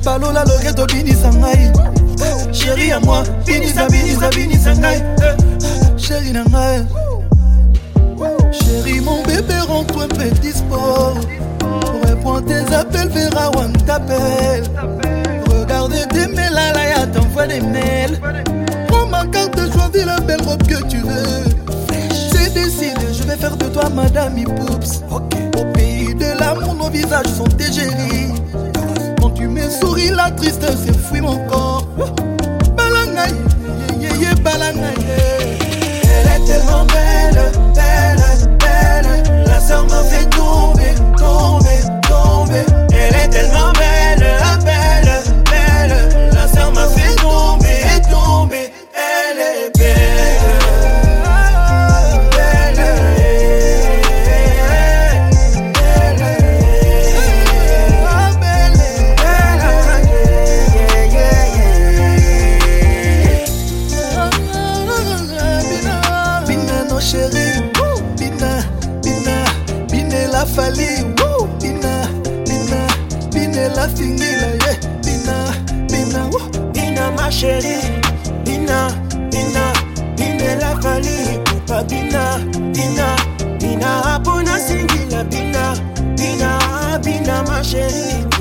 Balola Loreto Bini Sangai. Chérie à moi, Binisa, Binisa, Binisa Sangai. Chérie Nangai. Chérie, mon bébé, rends-toi un peu dispo. Réponds tes appels, verra où on t'appelle. Regardez tes mails, là, t'envoie des mails. Prends ma carte, choisis la belle robe que tu veux. C'est décidé, je vais faire de toi Madame Ipoups. Au pays de l'amour, nos visages sont dégéris. Quand tu me souris, la tristesse fuit mon corps. Balangaï, balangaï. Elle est tellement belle, belle, belle. La sœur m'a fait tomber, tomber, tomber. Elle est tellement belle, belle, belle. La sœur m'a fait tomber, tomber. Elle est belle, belle, Bina no chérie, Bina, Bina, Bina la fali, Bina, Bina, Bina la fingila, Bina, Bina, Bina ma chérie, Bina, Bina, Bina la fali, Pas Bina, Bina, Bina apona singila, Bina, Bina, Bina ma chérie.